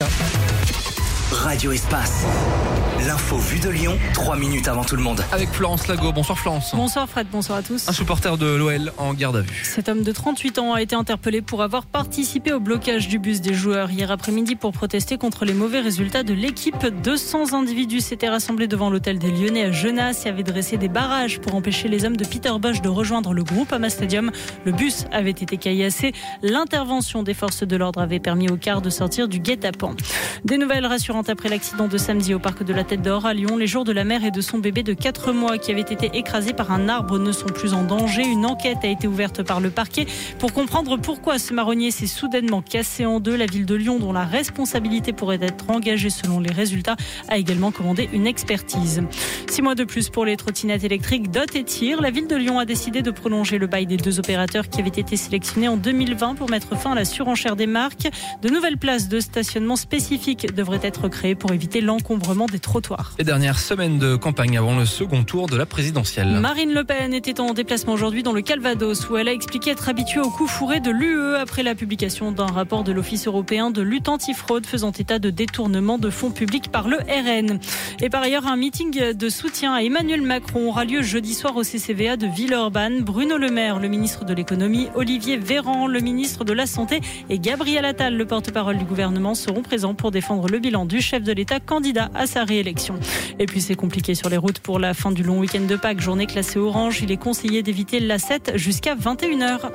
Radio Espace. L'info vue de Lyon, 3 minutes avant tout le monde. Avec Florence Lago. Bonsoir Florence. Bonsoir Fred, bonsoir à tous. Un supporter de l'OL en garde à vue. Cet homme de 38 ans a été interpellé pour avoir participé au blocage du bus des joueurs hier après-midi pour protester contre les mauvais résultats de l'équipe. 200 individus s'étaient rassemblés devant l'hôtel des Lyonnais à Genasse et avaient dressé des barrages pour empêcher les hommes de Peter Bosch de rejoindre le Groupama Stadium. Le bus avait été caillassé. L'intervention des forces de l'ordre avait permis aux cars de sortir du guet-apens. Des nouvelles rassurantes après l'accident de samedi au parc de la Tête d'Or à Lyon. Les jours de la mère et de son bébé de 4 mois qui avait été écrasé par un arbre ne sont plus en danger. Une enquête a été ouverte par le parquet pour comprendre pourquoi ce marronnier s'est soudainement cassé en deux. La ville de Lyon, dont la responsabilité pourrait être engagée selon les résultats, a également commandé une expertise. 6 mois de plus pour les trottinettes électriques Dot et Tir. La ville de Lyon a décidé de prolonger le bail des 2 opérateurs qui avaient été sélectionnés en 2020 pour mettre fin à la surenchère des marques. De nouvelles places de stationnement spécifiques devraient être créées pour éviter l'encombrement des trottoirs. Les dernières semaines de campagne avant le second tour de la présidentielle. Marine Le Pen était en déplacement aujourd'hui dans le Calvados où elle a expliqué être habituée au coup fourré de l'UE après la publication d'un rapport de l'Office européen de lutte antifraude faisant état de détournement de fonds publics par le RN. Et par ailleurs, un meeting de soutien à Emmanuel Macron aura lieu jeudi soir au CCVA de Villeurbanne. Bruno Le Maire, le ministre de l'économie, Olivier Véran, le ministre de la Santé et Gabriel Attal, le porte-parole du gouvernement, seront présents pour défendre le bilan du chef de l'État candidat à sa réélection. Et puis c'est compliqué sur les routes pour la fin du long week-end de Pâques, journée classée orange. Il est conseillé d'éviter l'A7 jusqu'à 21h.